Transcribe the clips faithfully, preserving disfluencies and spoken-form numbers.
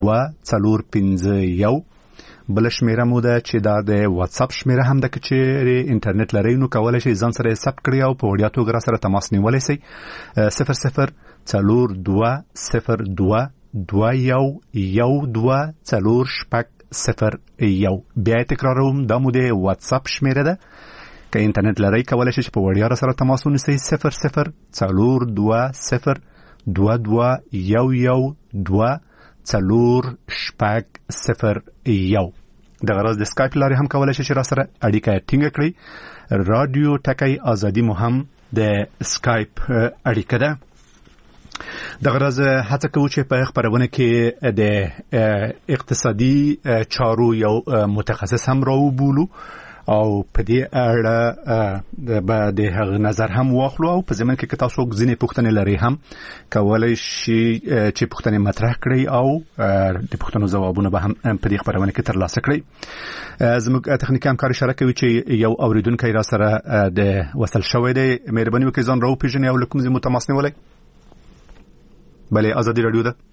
و څلور پنځه یو بل شمیره مو ده چې دا د واتس اپ شمیره هم ده چې انټرنیټ لرئ نو کولای شئ ځان سره ثبت کړئ او په وړیا توګه سره تماس نیولی شئ. صفر صفر څلور دوه صفر دوه دوه یو یو دوه څلور شپږ صفر یو. بیا تکراروم دا مو د واتس اپ شمیره ده. که انټرنیټ لرئ کولای شئ چې په وړیا سره تماس ونیسئ. صفر صفر څلور دوه صفر دوه دوه یو یو دوه څلور شپږ صفر یو. د غرض د سکایپ لارې هم کولای شئ چې را سره اړیکه ټینګه کړئ. رادیو ټکی ازادي مو هم د سکایپ اړیکه ده. د غرض هڅه کوو چې په خبرونه کې د اقتصادي چارو یو متخصص هم راوبولو او په دې اړه به د هغه نظر هم واخلو او په ځمن کې که تاسو ځینې پوښتنې لرئ هم کولای شئ چې پوښتنې مطرح کړئ او د پوښتنو ځوابونه به هم په دې خبرونه کې ترلاسه کړئ. زموږ تخنیکي همکار اشاره کوي چې یو اوریدونکی را سره د وصل شوی دی. مهرباني وکړئ ځان راوپېژنئ او له کوم ځای مو تماس نیولی. بله ازادي راډیو ده.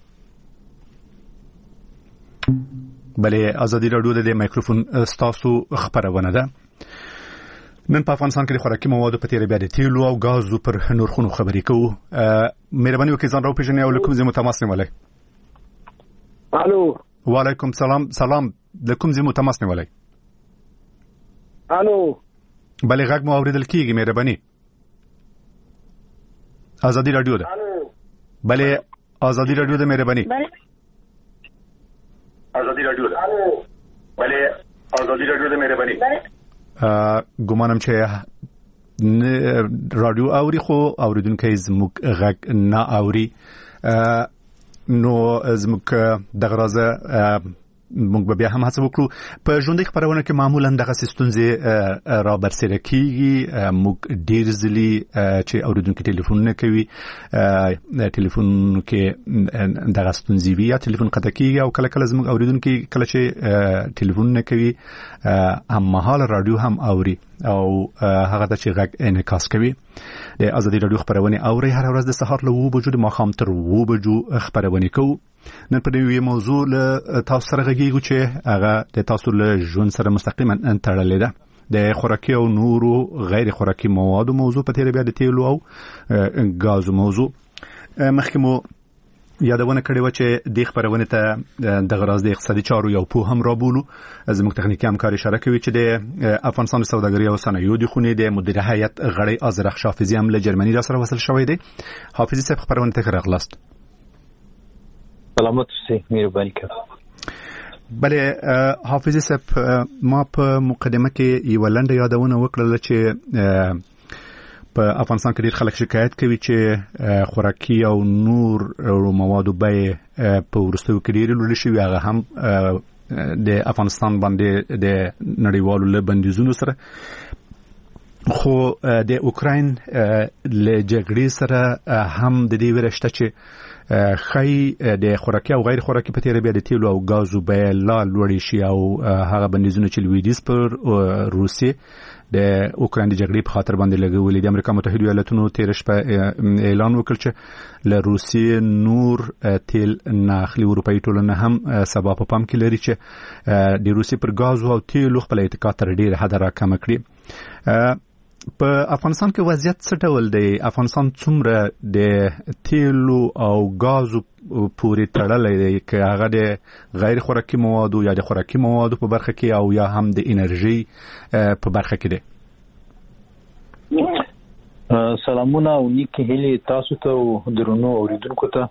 بله ازادي راډیو د مایکروفون ستاسو خبرونه ده. نن په افغانستان کې د خوراکي موادو په تیره بیا د تیلو او غازو پر نرخونو خبرې کوو. مهرباني وکړئ ځان راوپېژنئ او له کوم ځای مو تماس نیولی. الو. وعلیکم سلام. سلام. له کوم ځای مو تماس نیولی؟ الو. بله غږ مو اورېدل کېږي. مهرباني. ازادي راډیو ده. بله ازادي راډیو ده. مهرباني. ازادي راډیو ده. بله ازادي راډیو ده. مهرباني. ګومانم چې راډیو اوري خو اوریدونکي زموږ غږ نه اوري. نو زموږ دغه رازه موږ به بیا هم هڅه وکړو. په ژوندۍ خبرونه کې معمولا دغه ستونزې را برسېره کېږي. موږ ډېر ځلي چې اورېدونکي ټلیفونونه کوي ټلیفون کې دغه ستونزې وي یا ټلیفون قطع کېږي او کله کله زموږ اورېدونکي کله چې ټلیفونونه کوي هممهاله راډیو هم اوري او هغه ته چې غږ انعکاس کوي. د ازادي راډیو خبرونه اوري هر ورځ د سهار له اوه بجو د ماښام تر اوه بجو خبرونه کوو. نن په دې موضوع له تاسو سره غږیږو چې هغه د تاسو له ژوند سره مستقیما تړلې ده. د خوراکي او نورو غیر خوراکي موادو موضوع په تیره بیا د تیلو او غازو موضوع. مخکې مو یادونه کړې و چې د خبرونه ته د غرض د اقتصادي چارو یو پوه هم رابولو. زموږ تخنیکي همکار اشاره کوي چې د افغانستان سوداګرۍ او صنایعو د خونې د مدیر هیئت غړی ازرخ حافظي هم له جرمني را سره وصل شوی دی. حافظي صاحب خبرونه ته راغلاست. سلامت اوسئ. مهرباني کوم. بله حافظي صاحب ما په مقدمه کې یوه لنډه یادونه وکړله چې په افغانستان کې ډېر خلک شکایت کوي چې خوراکي او نور موادو بیې په وروستیو کې ډېرې لوړې شوي. هغه هم د افغانستان باندې د نړیوالو له بندیزونو سره. خو د اوکراین له جګړې سره هم د دې ویره شته چې خی د خوراکي او غیر خوراکي په تیره بیا د تیلو او غازو بیې لا لوړې شي او هغه بندیزونه چې لویدیځ پر روسیې د اوکراین د جګړې په خاطر باندې لګولې. د امریکا متحده ایالاتونو تیر شپه اعلان وکړ چې له روسیې نور تیل نه اخلي. اروپایي ټولنه هم سبا په پام کې لري چې د روسیې پر غازو او تیلو خپل اتکا تر ډېره حده راکمه کړي. په افغانستان کې وضعیت څه ډول دی؟ افغانستان څومره د تیلو او غازو پورې تړلی دی که هغه د غیر خوراکي موادو یا د خوراکي موادو په برخه کې او یا هم د انرژي په برخه کې دی؟ سلامونه او نیکې هیلې تاسو ته او درنو اوریدونکو ته.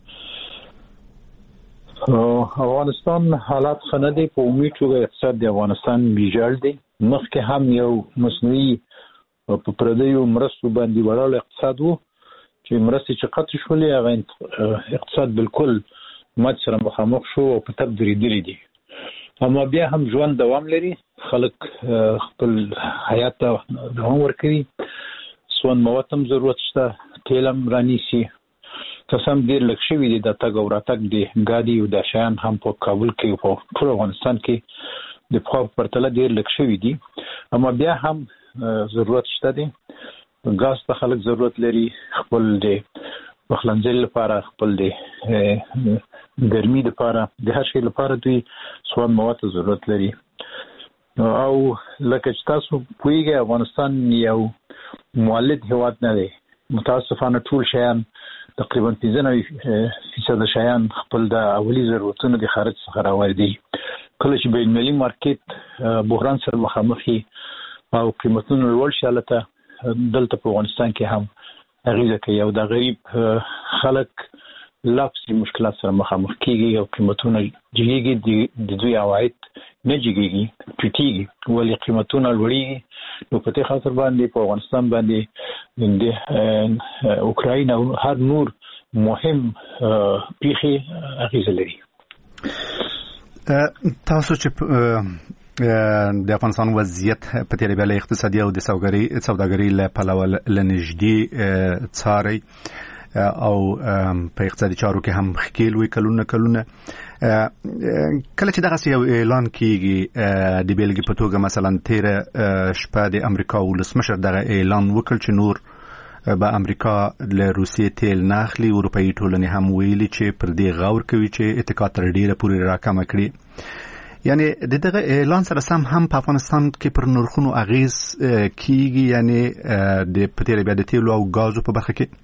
افغانستان حالات ښه نه دی. په عمومي توګه اقتصاد د افغانستان ویجاړ دی. مخکې هم یو مصنوعي په پردیو مرستو باندې ولاړ اقتصاد وو چې مرستې چې قطع شولې هغه اقتصاد بالکل مات سره مخامخ شو او په تب درېدلی دی. اما بیا هم ژوند دوام لري. خلک خپل حیات ته دوام ورکوي. سون مواد هم ضرورت شته. تیل هم رانیسي. قسم ډېر لږ شوي دي د تګ او راتګ د ګاډي او د شیان هم په کابل کې او په ټول افغانستان کې د پخوا په پرتله ډېر لږ شوي دي. اما بیا هم ضرورت شته دی. غاز ته خلک ضرورت لري. خپل د پخلنځي لپاره، خپل د ګرمي لپاره د هر شي لپاره دوی سون مواد ضرورت لري او لکه چې تاسو پوهیږئ افغانستان یو مولد هیواد نه دی متاسفانه ټول شیان تقریبا پنځه نوي فیصد شیان خپل د اولی ضرورتونو د خارج څخه راوړي کله چې بین المللي مارکیټ بحران سره مخامخ او قیمتونه لوړ شي البته دلته په افغانستان کې هم اغیزه کوي او د غریب خلک لافسي مشکلات سره مخامخ کیږي او قیمتونه جګیږي د دوی عواید نه جګیږي ټیټیږي ولې قیمتونه لوړیږي نو په دې خاطر باندې په افغانستان باندې د اوکراین او هر نور مهم پیخي اغیزه لري تاسو چې د افغانستان وضعیت په تیری بیل اقتصادي او د سوداګري سوداګري له پلوه لنږدې څاري او په اقتصادي چارو کې هم خکیل وي کلونه کلونه کله چې دغه یو اعلان کیږي د بیلګې په توګه مثلا تیر شپه د امریکا ولسمشر دغه اعلان وکړ چې نور به امریکا له روسیې تیل نه اخلي اروپایي ټولنې هم ویلي چې پر دې غور کوي چې اتکا تر ډیره پورې راکمه کړي یعنی د دغه اعلان سره سم هم په افغانستان کې پر نرخونو اغیز کیږي یعنی د پټیر بیا د تیلو او غازو په برخه کې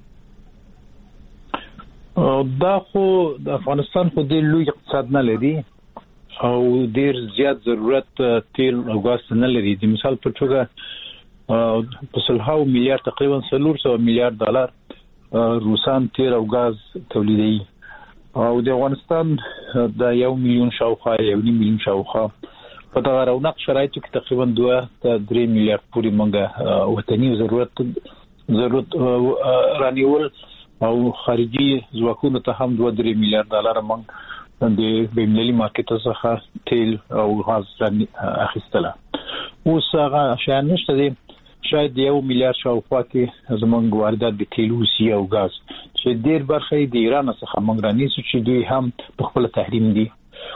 دا خو د افغانستان خو د لوی اقتصاد نه لري او ډیر زیات ضرورت تیل او غاز نه لري د مثال په توګه په سلهاو میلیارډ تقریبا څلور سوه میلیارډ ډالر روسان تیل او غاز تولیدوي او د افغانستان د یو میلیون شاوخوا یو نیم میلیون شاوخوا په دغه رونق شرایطو کې تقریبا دوه تر درې میلیارډ پورې مونږه وطني ضرورت ضرورت رانیول او خارجي ځواکونو ته هم دوه درې میلیارډ ډالر مونږ د بین المللي مارکیټ څخه تیل او غاز اخیستله اوس هغه شیان نشته دي شاید یو میلیارډ شاوخوا کې زمونږ واردات د تیل وسی او غاز چې ډیر برخه د ایران څخه مونږ رانیسو چې دوی هم په خپل تحریم دي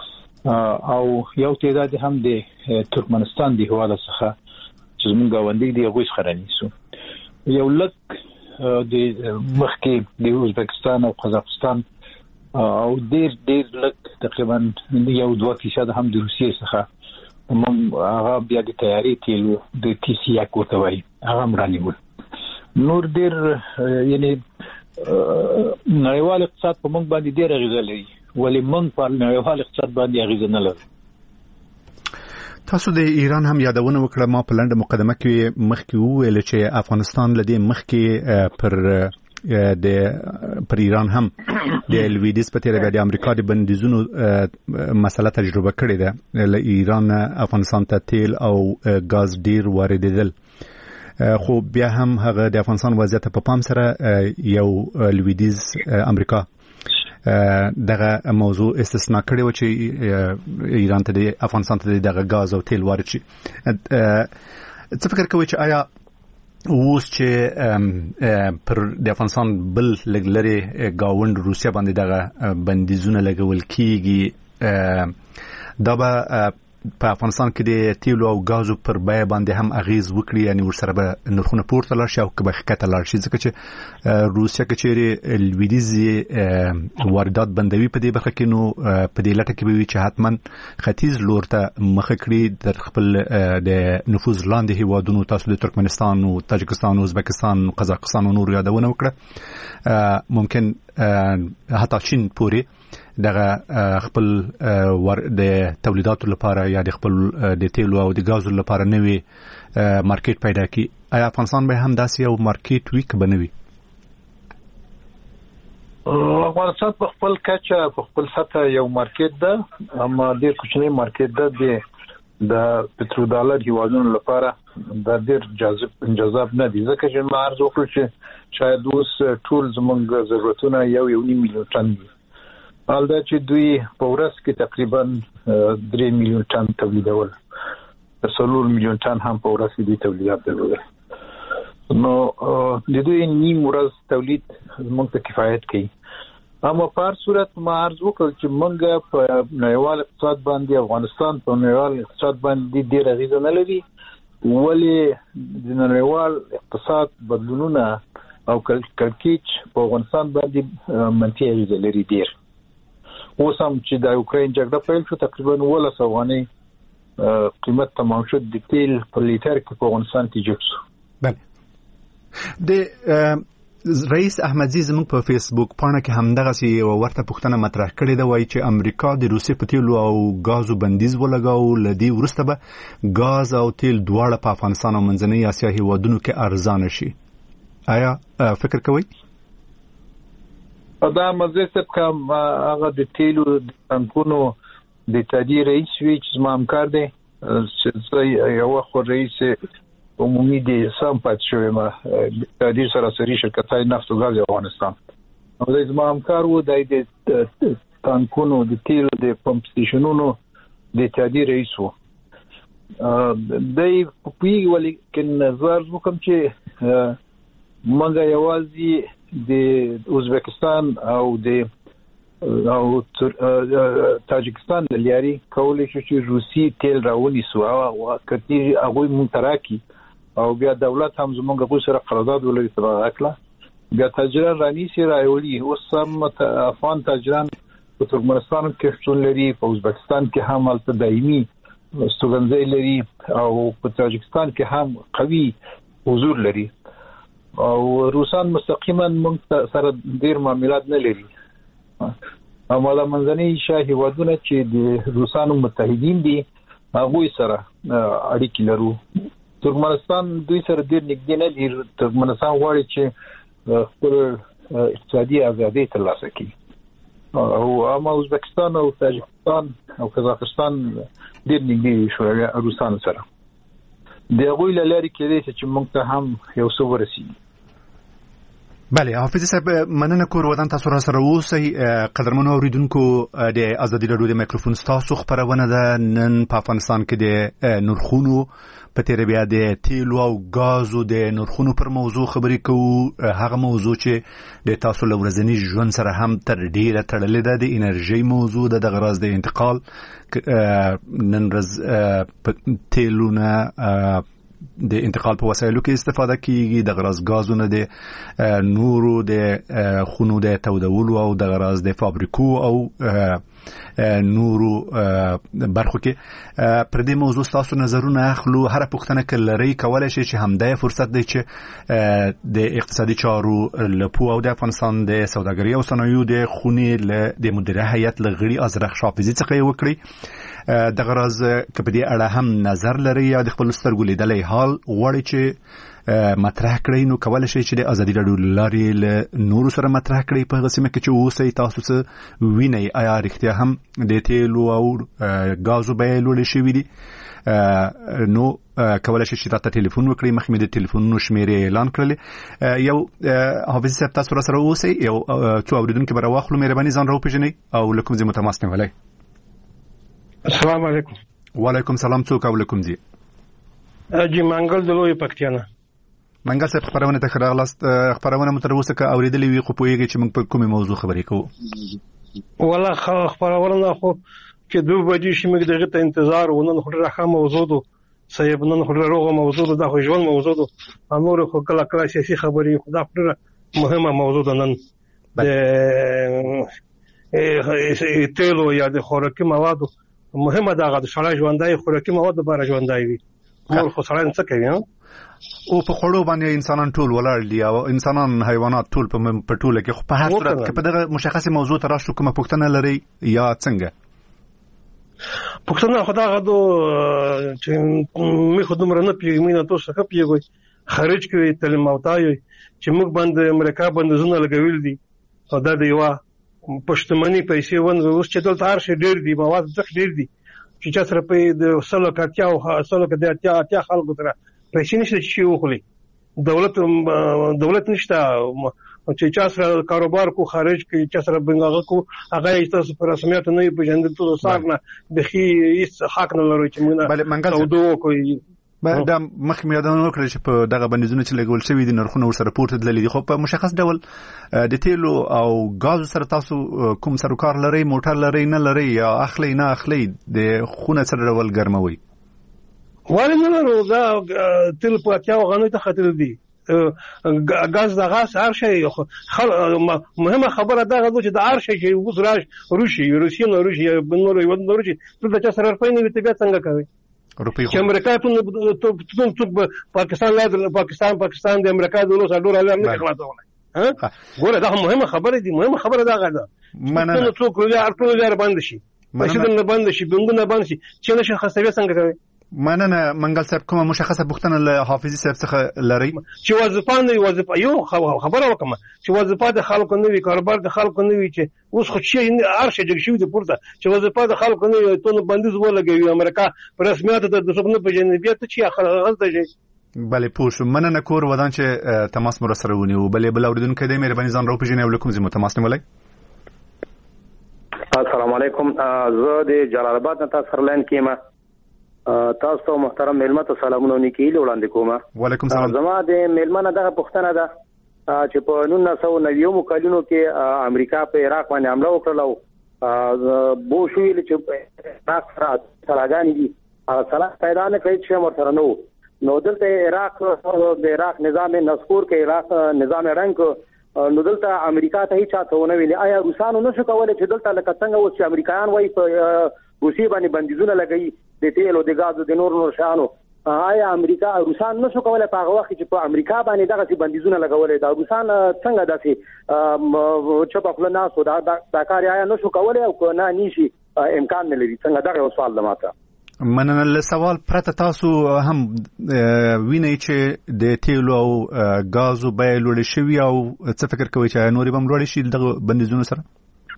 او یو تعداد هم د ترکمنستان د هواله څخه چې زمونږ غونډې دی هغه څخه رانیسو یو لک د مخکې د ازبکستان او قزاقستان او ډیر ډیر لک تقریبا یو دوه فیصد هم د روسیې څخه مونږ هغه بیا د تیاری تیل د تی سی یا کوته وای هغه مرانیول نور ډیر یعنی نړیوال اقتصاد په مونږ باندې ډیر اغیزه لري ولې مونږ په نړیوال اقتصاد باندې اغیزه نه لرو تاسو د ایران هم یادونه وکړه ما په لنډه مقدمه کې مخکې وویل چې افغانستان لدی مخکې پر د پر ایران هم د لویدیز په تیره د امریکا د بندیزونو مسله تجربه کړې ده له ایران افغانستان ته تیل او غاز ډیر واردېدل خو بیا هم هغه د افغانستان وضعیت په پام سره یو لویدیز امریکا دغه موضوع استثناء کړی و چې ایران ته د افغانستان ته دغه غاز او تیل وارد شي څه فکر کوئ چې آیا اوس چې پر د افغانستان بل لګلري گاوند روسیا باندې دغه بندیزونه لګول کیږي دا به په افغانستان کې د تیلو او غازو پر بیه باندې هم اغیز وکړي یعنی ورسره به نرخونه پورته لاړ شي او که به ښکته لاړ شي ځکه چې روسیا که چیرې لویدیځ واردات بندوي په دې برخه کې نو په دې لټه کې به وي چې حتما ختیځ لور ته مخه کړي در خپل د نفوذ لاندې هیوادونو تاسو د ترکمنستان او تاجکستان او ازبکستان او قزاقستان او نور یادونه وکړه ممکن حتی چین پورې دغه خپل ور د تولیداتو لپاره یا د خپل د تیلو او د غازو لپاره نوې مارکیټ پیدا کی آیا افغانستان به هم داسې یو مارکیټ وي که بنوي افغانستان په خپل کچه په خپل سطح یو مارکیټ ده اما ډیر کوچنی مارکیټ ده د د پټرو ډالر هیوادونو لپاره دا ډیر جذاب جذاب نه دي ځکه چې ما عرض وکړ چې شاید اوس ټول زموږ ضرورتونه یو یو نیم میلیون ټن دي البته چې دوی په ورځ کې تقریبا درې میلیون ټن تولیدول څلور میلیون ټن هم په ورځ کې دوی تولیدات درلودل نو د دوی نیم ورځ تولید موږ ته کفایت کوي اما په هر صورت ما عرض وکړ چې موږ په نړیوال اقتصاد باندې افغانستان په نړیوال اقتصاد باندې ډېر اغیزه نه لري ولې د نړیوال اقتصاد بدلونونه او کلکیچ په افغانستان باندې منفي اغیزه لري ډېر اوس هم چې د یوکرين جګړه پیل شو تقریبا ولس افغاني قیمت تمام شد د تیل په لیټر کې په افغانستان کې جګ شو. بله د رئیس احمدزي زموږ په فیسبوک پاڼه کې همدغه سي ورته پوښتنه مطرح کړې ده، وایي چې امریکا د روسي په تیلو او غازو بندیز ولګاو، لدی ورسته به غاز او تیل دواړه په افغانستان او منځنۍ اسیا هیوادونو کې ارزانه شي. آیا فکر کوئ؟ دا مزه څه کوم هغه د تیلو د ټانکونو د تدیر رئیس وی چې زما همکار دی چې یو خو رئیس عمومي دی سم پات شوی ما تدیر سراسری شرکتای نفت او غاز افغانستان او د زما همکار وو د ټانکونو د تیلو د پمپ سټیشنونو د تدیر رئیس وو. دای په پیګ ولی کې نظر وکم چې منګه یوازې د ازبکستان او د او تاجکستان د لیاري کولای شي چې روسي تیل راونی سو او کتي هغه مونتراکي او بیا دولت هم زمونږ په سره قرارداد ولري سره اکلا بیا تاجران رانی سي راولي او سم افغان تاجران په ترکمنستان کې شتون لري، په ازبکستان کې هم البته دایمي استوګنځي لري او په تاجکستان کې هم قوي حضور لري او روسان مستقیما موږ سره ډیر معاملات نه لري. اماله منځنۍ اسیا هیوادونه چې د روسانو متحدین دي هغه سره اړیکې لرو. ترکمنستان دوی سره ډیر نږدې نه دي. ترکمنستان غواړي چې خپل اقتصادي ازادي ترلاسه کړي او اما ازبکستان او تاجکستان او قزاقستان ډیر نږدې شو روسانو سره. دغه لاري کې چې موږ ته هم یو څه ورسیږي. بله حافظ صاحب مننه کور ودان تاسو را سره اوسئ. قدرمنو اوریدونکو د ازادي رادیو د مایکروفون تاسو خبرونه ده. نن په افغانستان کې د نرخونو په تیر بیا د تیلو او غازو د نرخونو پر موضوع خبرې کوو. هغه موضوع چې د تاسو له ورځني ژوند سره هم تر ډیره تړلې ده، د انرژي موضوع ده، د غراض د انتقال. نن ورځ تیلو نه د انتقال په وسایلو کې استفاده کیږي، د غراض غازونه د نورو د خونو د تودولو او د غراض د فابریکو او نورو برخو کې. پر دې موضوع تاسو نظرونه اخلو. هر پوښتنه کې لري کولای شي چې همدای فرصت دی چې د اقتصادي چارو لپو او د افغانستان د سوداګرۍ او صنایعو د خونې له د مدیره هیئت لغړي ازرخ شافزي څخه وکړي. د غراض کپدي اړه هم نظر لري یا د خپل سترګو لیدلې حال غواړي چې مطرح کړئ، نو کولای شي چې د ازادي رادیو لارې له نورو سره مطرح کړئ. په قسمه کې چې اوسئ تاسو څه وینئ، آیا رښتیا هم د تیلو او غازو بیې لوړې شوي دي؟ نو کولای شي چې تاسو ټلیفون وکړئ. مخکې د ټلیفونونو شمیرې اعلان کړل. یو حافظ صاحب تاسو را سره اوسئ، یو څو اوریدونکو به راواخلو. مهرباني ځان راوپېژنئ او له کوم ځای متماس نیولی. السلام علیکم. وعلیکم سلام. څوک او له کوم ځای؟ اجي منګل د لوی پکتیانا. منګل صاحب خبرونه ته خراغلاست. خبرونه مو تر اوسه که اوریدلې وي خو پوهیږئ چې موږ په کومه موضوع خبرې کوو؟ والله خبرونه خو کې دوه بجې شي موږ دغه ته انتظار ونن خو راخه موضوع دو صاحب نن خو روغه موضوع ده، خو ژوند موضوع ده. امور خو کله کله سیاسي خبرې خو دا مهمه موضوع ده. نن د تیلو یا د خوراکي موادو مهمه ده غو سړی ژوندای خوراکي مواد لپاره ژوندای وي. مور خو سړی څه کوي او په خړو باندې انسانان ټول ولاړ دي او انسانان حیوانات ټول په پټوله کې. خو په هر صورت کې په دغه مشخصه موضوع ته راشو کومه پوښتنه لري یا څنګه؟ پوښتنه خدا غدو چې می خو دومره نه پیږم نه تاسو ښه پیږئ خارج کې تعلیم اوتای چې موږ باندې امریکا باندې زونه لګوي دي او دا دی وا پښتمنۍ پیسې ون اوس چې دلته هر شي ډېر دي، مواد ځکه ډېر دي چې چا سره په د سلو کاتیا او سلو کاتیا اتیا اتیا خلکو سره پیسې نشته چې وخلي. دولت دولت نشته چې چا سره کاروبار کو خارج کې چا سره بنګاغه کو هغه تاسو پر رسمیت نه پیژندل ته سارنه بخي هیڅ حق نه لري چې موږ تودو کوي. دا مخکې یادونه وکړه چې په دغه بندیزونه چې لګول شوي دي نرخونه ورسره پورته تللي دي، خو په مشخص ډول د تیلو او غازو سره تاسو کوم سروکار لرئ؟ موټر لرئ نه لرئ یا اخلئ نه اخلئ؟ د خونه سره ډول ګرموي؟ ولې نه لرو؟ دا تیل په اتیا غنوي ته خطر دي غاز د غاز هر شي مهمه خبره دا غو چې د هر شي چې اوس راش روسي روسي نو روسي نور یو نور چې څه د چا سره پاینه وي ته بیا څنګه کوي چې امریکا ته ته پاکستان لا پاکستان پاکستان د امریکا د نو ډور علم نه خلاصونه ها ګوره دا مهمه خبره دي مهمه خبره دا غدا مننه څوک لري ارټو لري باندې شي مشدن باندې شي بنګونه باندې شي چې نشه خاصوي څنګه کوي مننه منګل صاحب کومه مشخصه پوښتنه له حافظي صاحب څخه لري چې وظیفه نه وظیفه یو خبره وکم چې وظیفه د خلکو نه وي کاروبار د خلکو نه وي چې اوس خو شي ارشه جګ شوی د پورته چې وظیفه د خلکو نه وي ته بندیز ولګوي امریکا پر رسمیت د سپنه په جنبیت چې خلک غلطه شي بله پوه شو مننه کور ودان چې تماس مو سره ونیو بله بل اوریدونکو د مهرباني ځان راو پېژنئ او کوم زمو تماس نیولای السلام علیکم زه د جلال آباد نه تاسو سره لاین کېما تاسو ته محترم ملمت سلامونه نیکیل وړاندې کوم وعلیکم السلام زما د ملمنه دغه پښتنه ده چې په نولس سوه نوي کلونو کې امریکا په عراق باندې حمله وکړه بو شویل چې عراق سره سلاګانی دي سلا پیدا نه کوي چې مرتر نو نو دلته عراق د عراق نظام نسکور کې عراق نظام رنگ نو دلته امریکا ته هیڅ څه ویلي آیا روسانو نشو کولای چې دلته لکه څنګه و چې امریکایان وایي په روسي باندې بندیزونه لګي د تیل او د غاز د نور نور شانو آیا امریکا روسان نشو کولای په هغه وخت چې په امریکا باندې دغه بندیزونه لګولې دا روسان څنګه داسې چې په خپل ناس دا د کار آیا نشو کولای او نه نشي امکان نه لري څنګه دا یو سوال لماته مننه له سوال پرته تاسو هم وینئ چې د تیلو او غازو بیه لوړې شوي او څه فکر کوئ چې نورې به هم لوړې شي دغه بندیزونو سره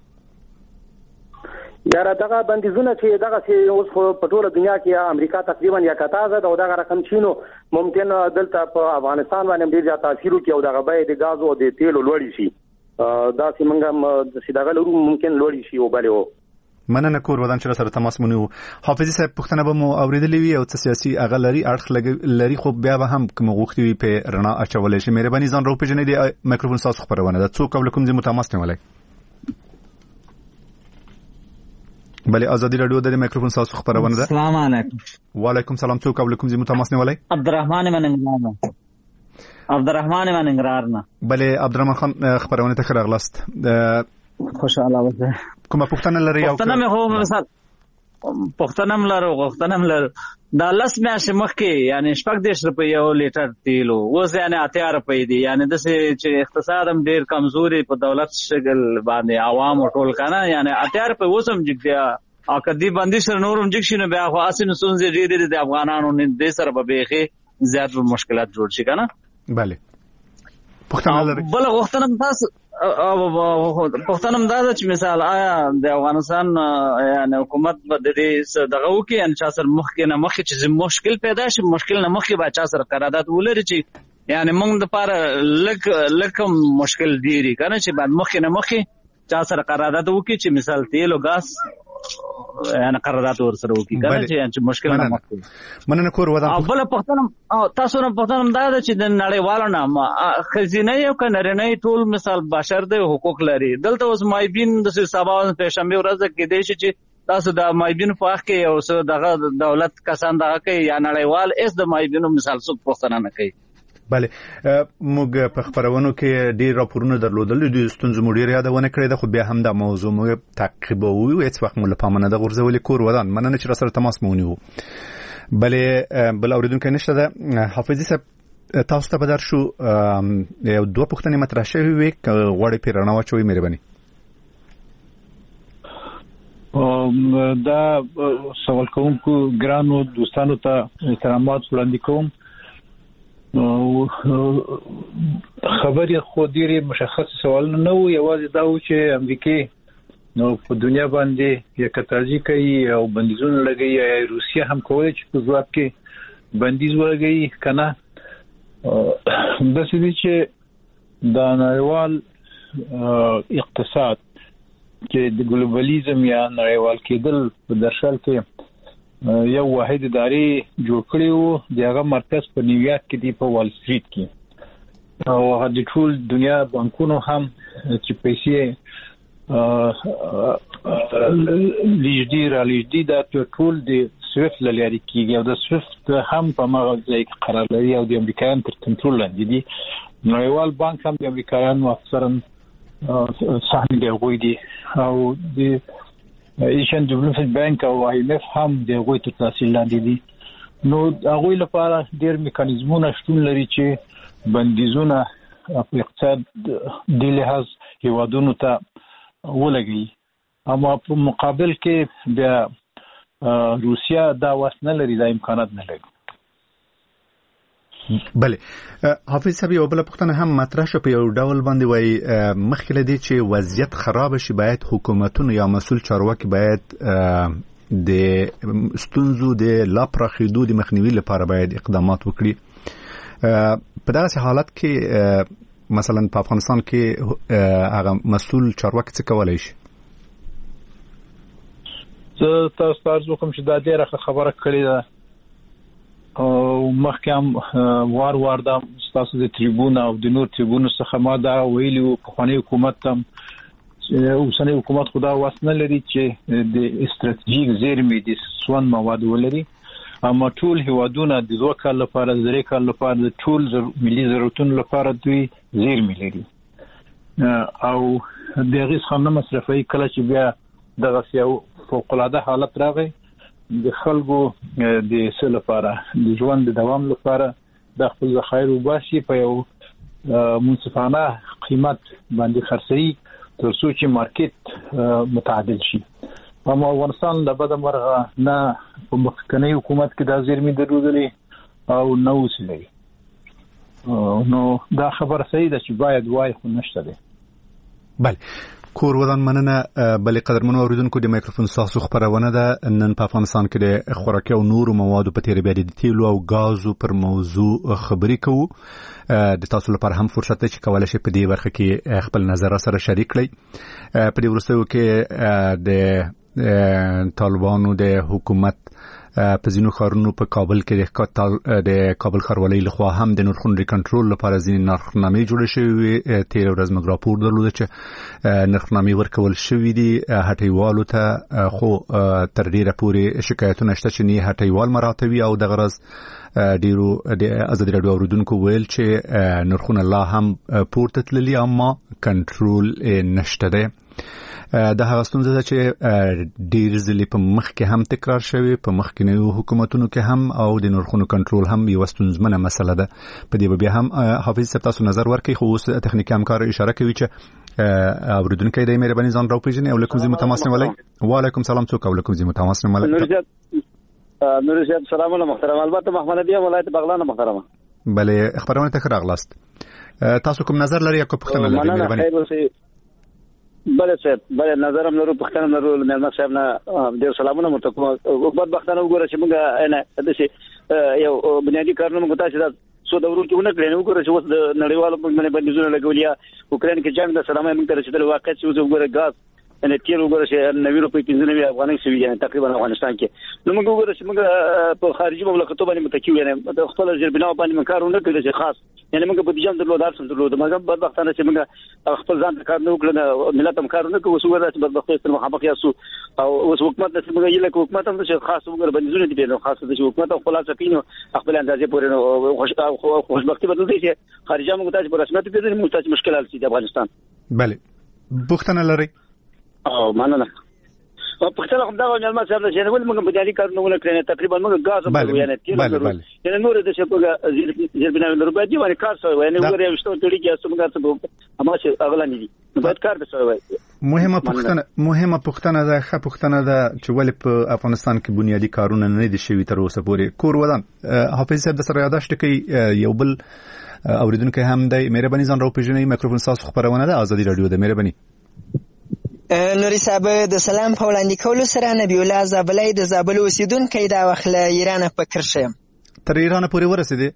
یاره دغه بندیزونه چې دغه چې اوس په ټوله دنیا کې امریکا تقریبا یا کتازه دا دغه رقم چینو ممکن دلته په افغانستان باندې ډیر زیات تاثیر وکړي او دغه بیه د غازو او د تیلو لوړې شي دا چې موږ چې دغه لرو ممکن لوړې شي او بلې و مننه کور ودان چې سره تماس مونږ حافظي صاحب پښتنه به مو اوریدلې وي او سیاسي اغلري اړخ لري خو بیا به هم کوم غوښتي وي په رڼا اچولې شي مهرباني ځان راو پېژنئ د مایکروفون تاسو خبرونه ده څوک او کوم ځای متماس نه ولای بله ازادي رادیو د مایکروفون تاسو خبرونه ده السلام علیکم وعلیکم السلام څوک او کوم ځای متماس نه ولای عبدالرحمن مننګرار عبدالرحمن مننګرار نه بله عبدالرحمن خان خبرونه ته خلاص خوشاله اوسه کومه پښتنه لري او پښتنه مې هو مثلا پښتنه ملره پښتنه ملره دا لس میاشتې مخکې یعنی شپږ دېرش روپۍ یو لیټر تیل اوس یعنی اتیا روپۍ دي یعنی داسې چې اقتصاد هم ډېر کمزوري په دولت شکل باندې عوام ټول کنه یعنی اتیا روپۍ اوس هم جګ دی او کدی باندې سره نور هم جګ شي نو بیا خو اسې نو څنګه ډېر د افغانانو نه د سره به بیخي زیات مشکلات جوړ شي کنه bale پښتنه لري بل غوښتنه تاسو پښتنه دا چې مثال آیا د افغانستان یعنی حکومت به د دې دغه وکي ان چا سره مخ کې نه مخ چې مشکل پیدا شي مشکل نه مخ به چا سره قرارداد ولري چې یعنی موږ د پاره لک لکم مشکل دیری کنه چې بعد مخ نه مخ چا سره قرارداد وکي چې مثال تیل او غاز یعنی قرارداد ور سره وکي کنه چې مشکل نه مخ مننه کور ودان بل پښتنه تاسو نه پښتنه دا چې د نړیوالو نه خزینه یو کنه ټول مثال بشر د حقوق لري دلته اوس مایبین د سبا په شنبه ورځ کې دی چې تاسو د مایبین په حق کې او څه دغه دولت کسان دغه کوي یا نړیوال اس د مایبینو مثال څوک پښتنه نه کوي bale موږ په خبرونو کې ډیر راپورونه درلودل د ستونزو مډیر یادونه کړې ده خو بیا هم د موضوع موږ تعقیبوو هیڅ وخت موږ په مننه د غرزولې کور ودان مننه چې سره تماس مونیو bale بل اوریدونکو نشته ده حافظي صاحب تاسو ته بدر شو یو دوه پوښتنې مطرح شوې وي غوړې پیرانه واچوي مهرباني دا سوال کوونکو ګرانو دوستانو ته احترامات وړاندې کوم خبرې خو ډېرې مشخص سوال نه و یوازې دا و چې امریکای نو په دنیا باندې یا کتازي کوي او بندیزونه لګوي یا روسیا هم کولی چې په ځواب کې بندیز ولګوي کنه داسې دي چې د نړیوال اقتصاد چې د ګلوبالیزم یا نړیوال کېدل په درشل کې یو واحد ادارې جوړ کړی وو دغه مرکز په نیویارک کې دی په وال سټریټ کې او د ټول دنیا بانکونو هم چې پیسې لیږدي را لیږدي دا ټول د سویفت لاري کیږي او د سویفت هم په مغه ځای کې قرار لري او د امریکایانو تر کنټرول لاندې دي. نړیوال بانک هم د امریکایانو اکثرا سهم دی غوي دي او د ایشین ډیولپمنٹ بانک او آی ایم اف هم د غوي تر تاثیر لاندې دي. نو هغه لپاره ډېر میکانیزمونه شتون لري چې بندیزونه په اقتصاد د لحاظ هیوادونو ته ولګي، اما په مقابل کې بیا روسیا دا وسنه لري، دا امکانات نه لري. بله حافظ صاحب یو بل پوښتنه هم مطرح شو په یو ډول باندې وای مخکې لدی چې وضعیت خراب شي باید حکومتونه یا مسول چارواکي باید د ستونزو د لا پراخېدو د مخنیوي لپاره باید اقدامات وکړي. په دغه حالت کې مثلا په افغانستان کې هغه مسول چارواکي څه کولای شي؟ زه تاسو ته کوم چې دا ډیره خبره کړې ده او مخکې هم وار وار دا تاسو د ټریبون او د نور ټریبون څخه ما دا ویلي وو په خواني حکومت هم اوسنی حکومت خدا واسنه لري چې د استراتیژیک زیرمې د سون مواد ولري، اما ټول هیوادونه د دوه کال لپاره د درې کال لپاره د ټول ملي ضرورتونو لپاره دوی زیرمې لري او د هغې څخه نه مصرفوي. کله چې بیا دغه یو فوق العاده حالت راغی د خلکو د څه لپاره د ژوند د دوام لپاره د خپل ذخایر وباسي په یو منصفانه قیمت باندې خرڅوي تر څو چې مارکیټ متعادل شي. اما افغانستان د بده مرغه نه په مخکنی حکومت کې د زیرمې درلودلې او نه اوس لري. نو دا خبره صحیح ده چې باید وای خو نشته ده. بله کور ودان مننه. بلې قدرمنو اوریدونکو د مایکروفون ساسو خبرونه ده. نن په افغانستان کې د خوراکي او نورو موادو په تیری بیا د تیلو او غازو پر موضوع خبرې کوو. د تاسو لپاره هم فرصت دی چې کولای شئ په دې برخه کې خپل نظر سره شریک کړئ. په دې وروستیو کې د طالبانو د حکومت په ځینو ښارونو په کابل کې د کابل ښاروالۍ لخوا هم د نرخونو د کنټرول لپاره ځینې نرخنامې جوړې شوې. تېره ورځ موږ راپور درلوده چې نرخنامې ورکول شوي دي هټیوالو ته، خو تر ډېره پورې شکایتونه شته چې نه هټیوال مراعاتوي او دغه ورځ ډېرو د ازادي راډیو اوریدونکو ویل چې نرخونه لا هم پورته تللي اما کنټرول نشته دی. د هغه ستونزه ده چې ډېر ځلې په مخ کې هم تکرار شوی، په مخکینیو حکومتونو کې هم، او د نرخونو کنټرول هم یو ستونزمنه مسله ده. په دې بیا هم حافظ صاحب تاسو نظر ورکړئ، خو اوس تخنیکي همکار اشاره کوي چې اوریدونکي د مهرباني ځان راوپېژني او لکم زی متماسن ولای. وعلیکم سلام. څوک او لکم زی متماسن ولای؟ نور زیات سلام علیکم محترم. البته محمد ابي ولایت بغلان محترم. بله خبرونه ته راغلاست. تاسو کوم نظر لري یا کوم پوښتنه لرئ؟ مهرباني. بله صاحب بله نظرم لرو پښتنه لرو مېلمه صاحب نه ډېر سلامونه مرته کوم. بدبختانه وګوره چې موږ نه داسې یو بنیادي کارونه موږ تاسو دا څو دورو کې ونه کړی. وګوره چې اوس د نړیوالو په باندې بندیزونه لګولي یا اوکراین کې جنگ د سلامه موږ ته رسېدل واقع چې اوس وګوره غاز ان تیر وګوره چې نوي روپۍ پنځه نوي افغانۍ سوي یعنی تقریبا افغانستان کې. نو موږ وګوره چې موږ په خارجي مملکتو باندې متکی یو نه د خپل ځربنا باندې کارونه کوي چې خاص یعنی موږ په دې جام درلودار سم درلود موږ بدبختانه چې موږ خپل ځان کار نه وکړو ملت هم کار نه کوي. وسو ورته بدبختي سره مخامخ یاسو او اوس حکومت د موږ یله حکومت هم چې خاص وګوره بندیزونه دي په خاص د حکومت خپل ځکینو خپل اندازې پورې نو خوشبختی بدل دي چې خارجي موږ تاسو په رسمیت پیژنې موږ تاسو مشکلات دي د افغانستان. بله بوختنه لري او مننه. او پښتنه هم دا ولما صاحب چې ول موږ بنیادی کارونه کړنه تقریبا موږ غاز او یعنی تیر ضروري یعنی نور د شپږ زیربنا ضروري دی باندې کار شوی یعنی وګورئ یو څه ټولي کې څنګه څه اما چې اغلان دي باید کار وشوي. مهمه پښتنه مهمه پښتنه ده ښه پښتنه ده چې ولې په افغانستان کې بنیادی کارونه نه دي شوي تر اوسه پورې. کور ودان حافظ صاحب د سره یاداشت کوي یو بل اوریدونکو هم د مهرباني ځان راوپېژنئ. مایکروفون تاسو خبرونه ده ازادي راډیو د مهرباني. نوري صاحب د سلام په وړاندې کولو سره نبی الله زابلای د زابل اوسیدونکی دا وخت له ایران فکر شم تر ایران پورې ورسېدې؟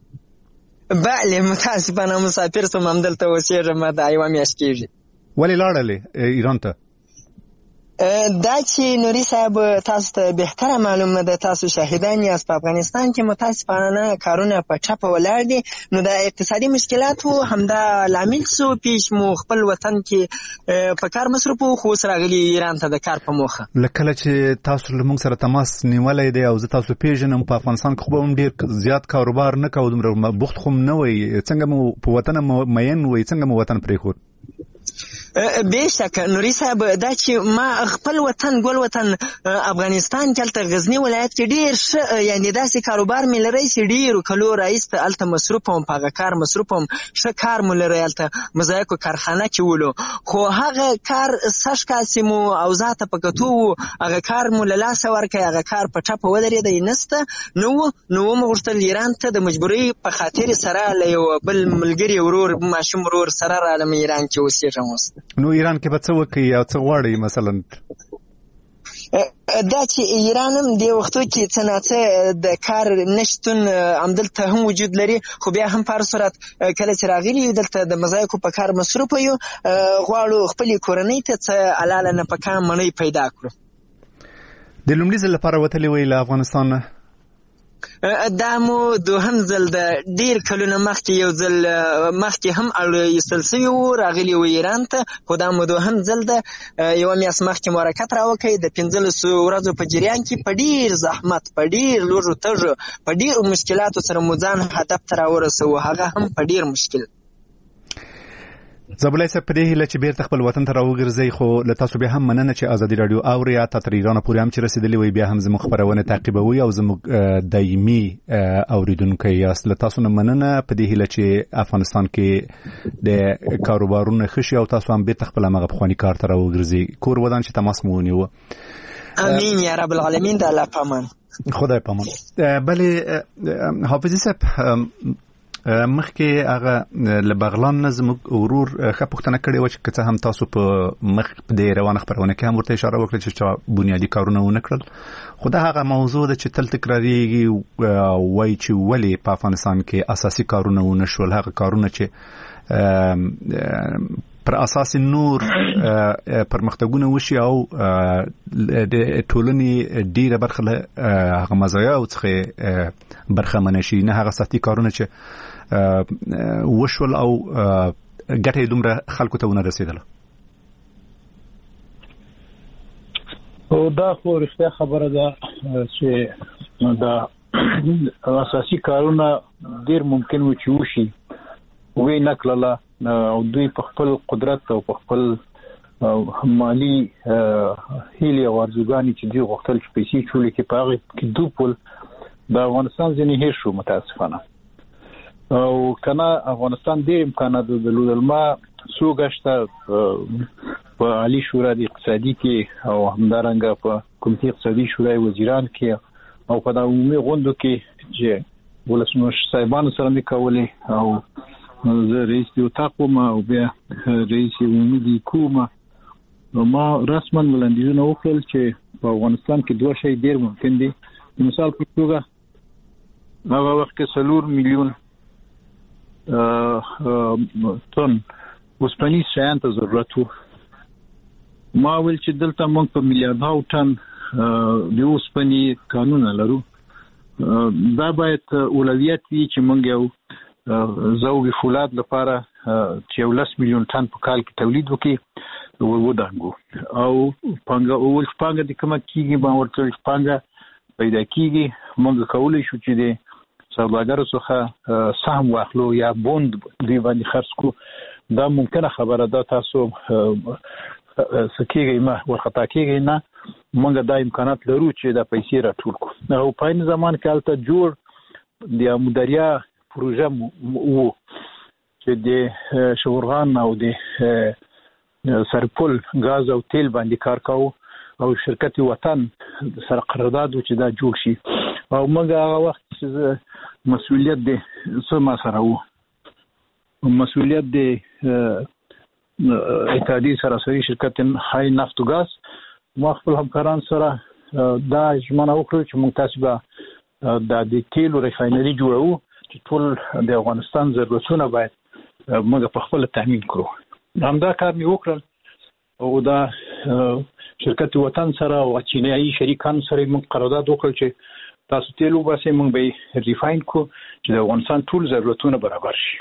بله متاسفانه مسافر سم همدلته اوسېږم دا یوه میاشت کېږي. ولې لاړلې ایران ته؟ دا چې نوري صاحب تاسو ته بهتره معلومه ده، تاسو شاهدان یاست په افغانستان کې متاسفانه کارونه په ټپه ولاړ دي. نو د اقتصادي مشکلاتو همدا لامل سو پیش مو خپل وطن کې په کار مصرف خو اوس راغلي ایران ته د کار په موخه. لکه چې تاسو له موږ سره تماس نیولای دی او زه تاسو پیژنم، په افغانستان کې خو هم ډیر زیات کاروبار نه کوو، دومره بوخت خو نه وي. څنګه مو په وطن مین وي، څنګه مو وطن پرېښود؟ بېشک نوري صاحب، دا چې ما خپل وطن ګل وطن افغانستان کې هلته غزني ولایت کې ډېر ښه یعنې داسې کاروبار مې لرئ چې ډېرو کلو راهیسته هلته مصروف وم، په هغه کار مصروف وم، ښه کار مو لرئ هلته مزایکو کارخانه کې ولو. خو هغه کار سږ کاسې مو اوضاع ته په کتو و، هغه کار مو له لاسه ورکړی، هغه کار په ټپه ودرېدی نسته نو و. نو ومو غوښتل ایران ته د مجبورۍ په خاطر سره له یو بل ملګري ورور ماشوم ورور سره رالم ایران کې اوسېږم اوس. نو ایران کې به څه وکړي او څه غواړي مثلا؟ دا چې ایران هم د وختو کې څه ناڅه د کار نشتون همدلته هم وجود لري، خو بیا هم په هر صورت کله چې راغلي یو دلته د مزایکو په کار مصروف یو، غواړو خپلې کورنۍ ته څه حلاله نفقه مڼۍ پیدا کړو. د لومړي ځل لپاره وتلي وی له افغانستان نه؟ دا مو دوهم ځل د ډیر کلونه مخکې یو ځل مخکې هم اړ ایستل سوي وو، راغلي وو ایران ته، خو دا مو دوهم ځل ده. یوه میاشت مخکې مو حرکت راوکړی، د پنځلسو ورځو په جریان کې په ډیر زحمت، په ډیر لوږو تږو، په ډیرو مشکلاتو سره مو ځان هدف ته راورسوو، هغه هم په ډیر مشکل. زبلای صاحب، په دې هیله چې بیرته خپل وطن ته راوګرځئ، خو له تاسو بیا هم مننه چې ازادي راډیو اوري، یا تر ایران پورې هم چې رسېدلي وي، بیا هم زموږ خپرونه تعقیبوي او زموږ دایمي اوریدونکي یاست. له تاسو نه مننه په دې هیله چې افغانستان کې د کاروبارونو ښه شي او تاسو هم بیرته خپل همغه پخواني کار ته راوګرځئ. کور ودان چې تماس مو ونیوه. امین یا رب العالمین. د الله پامان. خدای پامان. بلې حافظي صاحب، مخکې هغه له بغلان نه زموږ ورور ښه پوښتنه کړې وه چې که څه هم تاسو په مخ د روانه خپرونه کې هم ورته اشاره وکړه چې چا بنیادي کارونه ونه کړل، خو دا هغه موضوع ده چې تل تکرارېږي، وایي چې ولې په افغانستان کې اساسي کارونه ونه شول، هغه کارونه چې پر اساس نور پرمختګونه وشي او د ټولنې ډیره برخه له هغه مزایاو څخه برخمنه شي، نه هغه سختي کارونه چې وشول او ګټه یې دومره خلکو ته ونه رسېدله. او دا خو رښتیا خبره ده چې دا اساسي کارونه ډیر ممکن و چې وشي، وی نه کړله، او دوی په خپل قدرت او په خپل مالی هیلې او ارزوګانې چې دوی غوښتل چې پیسې چولې کې په هغې کې دوپل د افغانستان ځینې هېر شو متاسفانه. او که نه افغانستان ډېر امکانات درلودل. ما څو ګشته په عالي شورا د اقتصادي کې او همدارنګه په کمیټې اقتصادي شورای وزیران کې او په د عمومي غونډو کې چې ولسمشر صاحبانو سره مې کولې، او زه رئیس د اتاق وم او بیا رئیس عمومي د کوم، ما رسما وړاندیزونه وکړل چې په افغانستان کې دوه شی ډېر ممکن دي. مثال په توګه هغه وخت کې څلور میلیون ټن اوسپنیز شیان ته ضرورت و. ما ویل چې دلته موږ په میلیارداو ټن د اوسپنې کانونه لرو، دا باید اولویت وي چې موږ یو ذوب فولاد لپاره چې یو لس میلیون ټن په کال کې تولید وکړي ور ودانګو، او پانګه اول پانګه د کومه کېږي ما ورته پانګه پیدا کېږي، موږ کولی شو چې د سوداګرو څخه سهم واخلو یا بوند دوی باندې خرڅ کړو. دا ممکنه خبره ده، تاسو سکیږئ ما ورخطا کېږئ نه، موږ دا امکانات لرو چې دا پیسې راټول کړو. او په عین زمان کې هلته جوړ د امودریا پروژه وو چې د شورغان او د سرپل غاز او تیل باندې کار کاوه، او شرکت وطن سره قرارداد و چې دا جوړ شي. او موږ هغه وخت چې مسؤلیت دی څه ما سره وو، مسؤلیت دی اتحادیې سراسري شرکت های نفت و ګاز، ما خپل همکاران سره دا ژمنه وکړه چې موږ تاسو به د تیلو ریفاینري جوړوو چې ټول د افغانستان ضرورتونه باید موږ په خپل تامین کړو. همدا کار مې وکړل او دا شرکت وطن سره او چینایي شریکان سره موږ قرارداد وکړ چې تاسو تیل وباسئ، موږ به ریفاین کو چې د افغانستان ټول ضرورتونه برابر شي.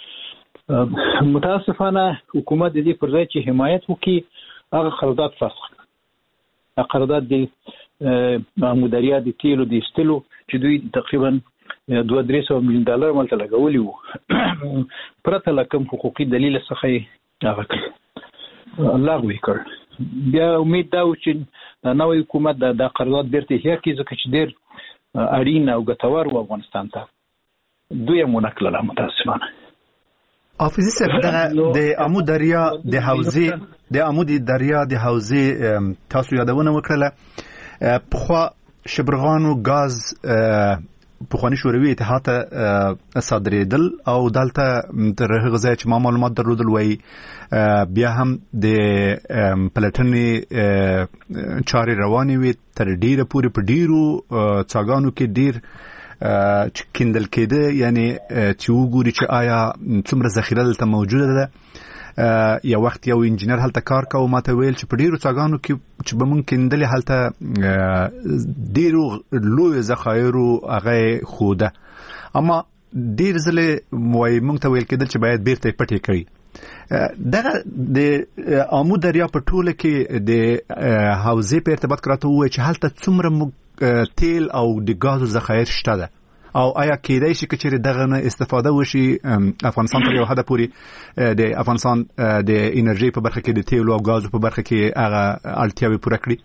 متاسفانه حکومت د دې پر ځای چې حمایت وکړي هغه قرارداد فسخ کړ. قرارداد د ماموداریا د تیلو د استلو چې دوی تقریبا دوه درې سوه میلیون ډالر مالته لګولي وو پرته له کوم حقوقي دلیل څخه یې هغه کړ لغوه یې کړ. بیا امید دا و چې نوی حکومت د قرارداد بیرته احیا کړي ځکه چې ډېر اړین او ګټور و افغانستان ته. دوی یې ونه کړله متاسفانه. حافظي صاحب د امو دریا د حوزې د امو دریا د حوزې تاسو یادونه وکړله. پخوا شبرغانو غاز پخوانی شوروي اتحاد ته صادرېدل او دلته تر هغه ځای چې ما معلومات درلودل وایي بیا هم د پلټنې چارې روانې وي تر ډیره پورې په ډیرو څاګانو کې ډیر چې کیندل کېده، یعنی چې وګوري چې آیا څومره ذخیره دلته موجوده ده. یو وخت یو انجینر هلته کار کوي ماته ویل چې په ډیرو څاګانو کې چې به مونږ کیندلې هلته ډیرو لوی ذخایرو هغه خوده، اما ډیر ځله وایي مونږ ته ویل کېدل چې باید بیرته پټې کړي. دغه د امو دریا په ټوله کې د حوزې په ارتباط کراته وایي چې هلته څومره تیل او د غازو ذخایر شته ده، او آیا کېدای شي چې دغه نه استفاده وشي افغانستان تر یو حد پورې د افغانستان د انرژي په برخه کې د تیل او غازو په برخه کې هغه اړتیاوې پوره کړي؟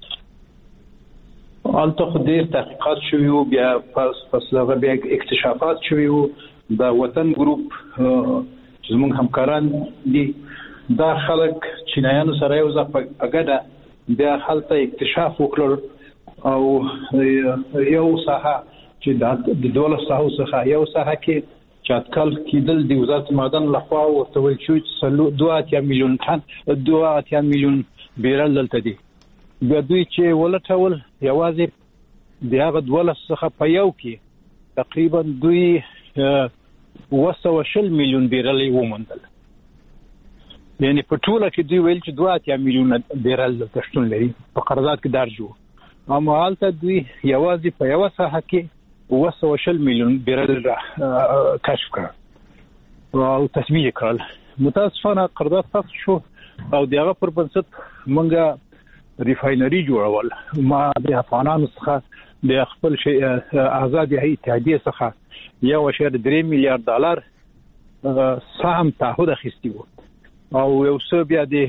البته خو ډېر تحقیقات شوي وو، بیا پس پس هغه بیا اکتشافات شوي وو. د وطن ګروپ چې زموږ همکاران دي دا خلک چینایانو سره یو ځای په ګډه بیا هلته اکتشاف وکړل او یو ساحه چې د دولس ساحو څخه یو ساحه کې چې اټکل کېدل د وزارت معدن لخوا ورته ویل شوي چې دوه اتیا میلیون ټن دوه اتیا میلیون بیرل دلته دي. بیا دوی چې ولټول یوازې د هغه دولس څخه په یو کې تقریبا دوی اوه سوه شل میلیون بیرل یې وموندل. یعنې په ټوله کې دوی ویل چې دوه اتیا میلیونه بیرل دلته شتون لري، په قرارداد کې درج وو. اما هلته دوی یوازې په یوه ساحه کې اوه سوه شل میلیون بیرل کشف کړ او تصویب یې کړل. متاسفانه قرارداد فسخ شو او د هغه پر بنسټ موږ ریفاینري جوړول. ما د افغانانو څخه د خپل آزادې اتحادیې څخه یو اشاریه درې میلیارډ ډالر سهم تعهد اخیستی و او یو څه بیا د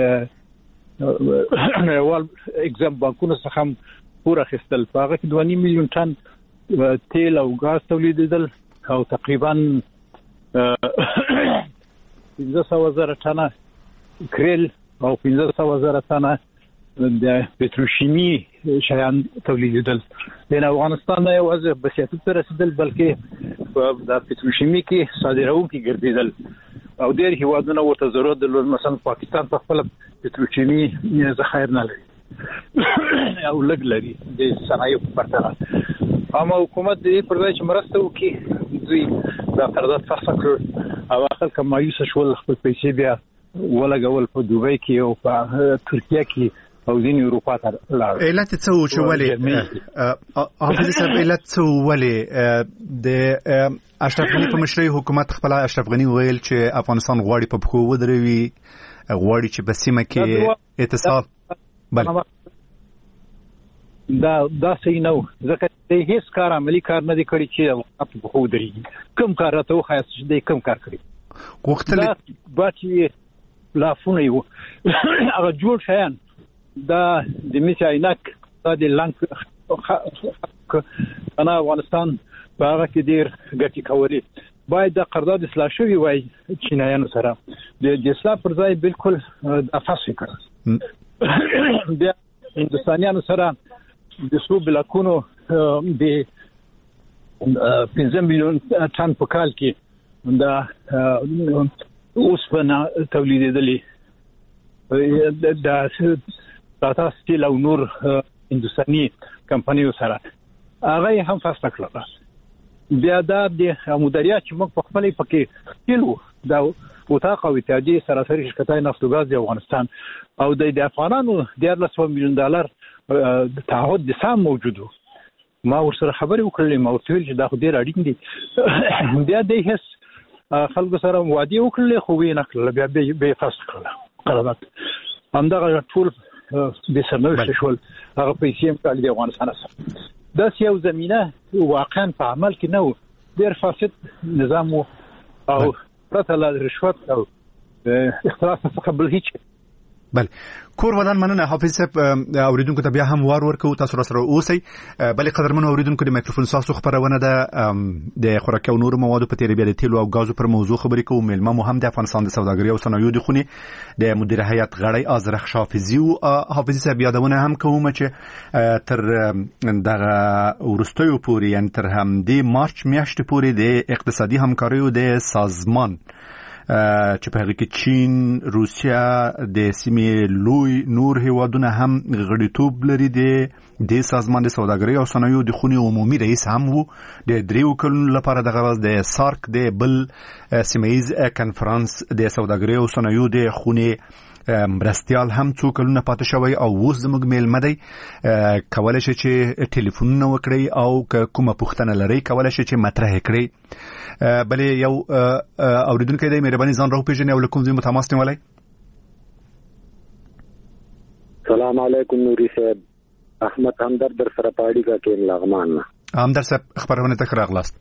نړیوال اګزام بانکونو څخه هم پور اخیستل. په هغه کې دوه نیم میلیون ټن تیل او غاز تولیدېدل او تقریبا پنځه سوه زره ټنه کریل او پنځه سوه زره ټنه د پتروشیمي شیان تولیدېدل. د افغانستان نه یوازې بسیاطت ته رسېدل بلکې د پتروشیمي کې صادروونکي ګرځېدل او ډېر هیوادونه ورته ضرورت درلود. مثلا پاکستان په خپل پتروشیمي ذخایر نه لري او لږ لري د صنایعو په پرتله. اما حکومت دې پر ځای چې مرسته وکړي دوی دا قرارداد فسخ کړ او خلک مایوسه شول، خپل پیسې بیا ولګول په دوبۍ کې او په ترکیه کې او ځینې اروپا ته لاړل. علت څه و چې ولې حافظ صاحب علت څه ولې د اشرف غني په مشرۍ حکومت خپل اشرف غني ویل چې افغانستان غواړي په پښو ودروي، غواړي چې په سیمه کې اتصال بل دا دا صحیح نه و ځکه د هیڅ کار عملی کار نه دی کړی چې په پښو ودرېږي. کوم کار راته وښایاست چې دی کوم کار کړی؟ غوښتل باچې لافونه یې وو هغه جوړ شیان دا د میچ عینک دا د لنک انا افغانستان په هغه کې ډېر ګټې کولې. باید د قرارداد اصلاح شوی وای چینایانو سره د اصلاح پر ځای بالکل د فسخ کړ. بیا هندوستانیانو سره د څو بلاکونو د پنځه میلیون ټن په کال کې دا اوسپنه تولیدېدلې د ټاټا سټیل او نور هندوستاني کمپنیو سره هغه هم فسخ کړل. بیا دا د مدیریت چې موږ په خپلې پکې کېلو دا اتاق او اتحادیه سراسري شرکتای نفت او غاز د افغانستان او د افغانانو د لس میلیون ډالر تعهد د سام موجود ما ورسره خبرې وکړلې ما ورته ویل چې دا خو ډېر اړین دي بیا د هیڅ خلکو سره وعده وکړلې خو ویې نه کړله بیا به یې فسخ کړله قرارداد همدغه ټول د سرنوشت شول هغه پیسې هم کالي د افغانستان سره داسې یو زمینه واقعا په عمل کې نه و ډېر فاسد نظام و او پرته له رشوت او اختلاف څخه بل هیڅ بله کور ودان مننه حافظ صاحب اوریدونکو ته بیا هم وار ورکو تاسو را سره اوسئ بلې قدرمنو اوریدونکو د مایکروفون ساسو خبرونه ده د خوراکي او نورو موادو په تیری بیا د تیلو او غازو پر موضوع خبرې کوو میلمه مو هم د افغانستان د سوداګرۍ او صنایعو د خونې د مدیر هیئت غړی آذرخ حافظي او حافظي صاحب یادونه هم کوم چې تر دغه ورستیو پورې یعنی تر هم د مارچ میاشتې پورې د اقتصادي همکاریو د سازمان چې په هغه کې چین، روسیا د سیمې لوی نور هیوادونه هم غړیتوب لري د سازمان د سوداګرۍ او صنایعو د خونې عمومي رئیس هم وو د دریو کلونو لپاره د غرض د سارک د بل سیمه‌ایز کنفرانس د سوداګرۍ او صنایعو د خونې مرستیال هم څو کلونه پاتې شوی او اوس زموږ میلمه دی کولی شي چې ټلیفونونه وکړئ او کومه پوښتنه لرئ کولی شي چې مطرح کړئ بلې یو اوریدونکی دی مهرباني ځان راوپېژنئ او له کوم ځای مو تماس نیولی سلام علیکم نوري صاحب احمد همدرد در سره په اړیکه کې لغمان نه همدرد صاحب خبرونه ته ښه راغلاست